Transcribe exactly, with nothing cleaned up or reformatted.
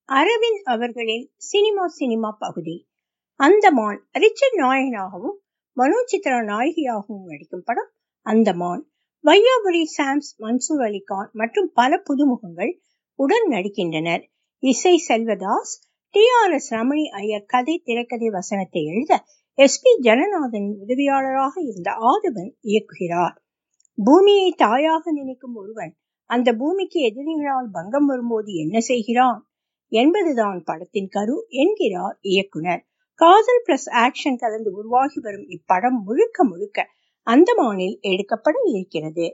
அரவிந்த் அவர்களின் cinema cinema பகுதி. Andaman. Richard நாயகனாகவும் மனோஜ் சித்ரா நாயகியாகவும் நடிக்கும் படம் அந்தமான். வையாபுரி சாம்ஸ், மன்சூர் அலிகான் மற்றும் பல புதுமுகங்கள் உடன் நடிக்கின்றனர். இசை Selvadas. T R S Ramani Iyer கதை, திரைக்கதை, வசனத்தை எழுத எஸ் பி ஜனநாதன் உதவியாளராக இருந்த ஆதவன் இயக்குகிறார். பூமியை தாயாக நினைக்கும் ஒருவன் அந்த பூமிக்கு எதிரிகளால் பங்கம் வரும்போது என்ன செய்கிறான் என்பதுதான் படத்தின் கரு என்கிறார் இயக்குனர். காதல் பிளஸ் ஆக்ஷன் கலந்து உருவாகி வரும் இப்படம் முழுக்க முழுக்க அந்தமானில் எடுக்கப்பட இருக்கிறது.